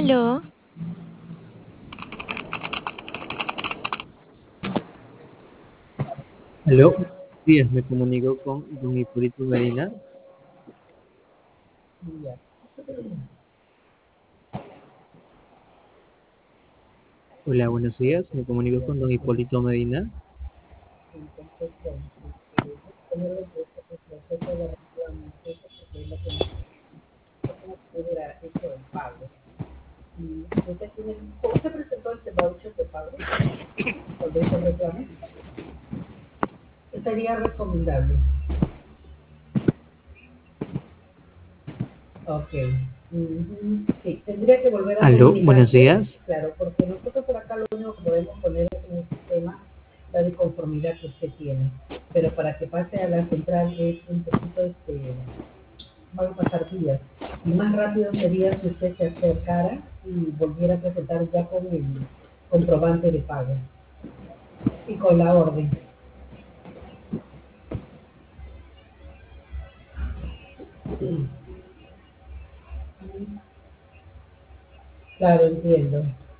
Aló, Aló, buenos días, me comunico con don Hipólito Medina. Hola, buenos días, me comunico con don Hipólito Medina. ¿Usted presentó este voucher de pago cuando hizo el reclamo? Sería recomendable. Ok. Sí, tendría que volver a Aló, buenos comunicarse, días. claro, porque nosotros por acá lo único que podemos poner es en el sistema la de conformidad que usted tiene. Pero para que pase a la central es un poquito, van a pasar días. Y más rápido sería si usted se acercara y volviera a presentar ya con el comprobante de pago y con la orden. Claro, entiendo.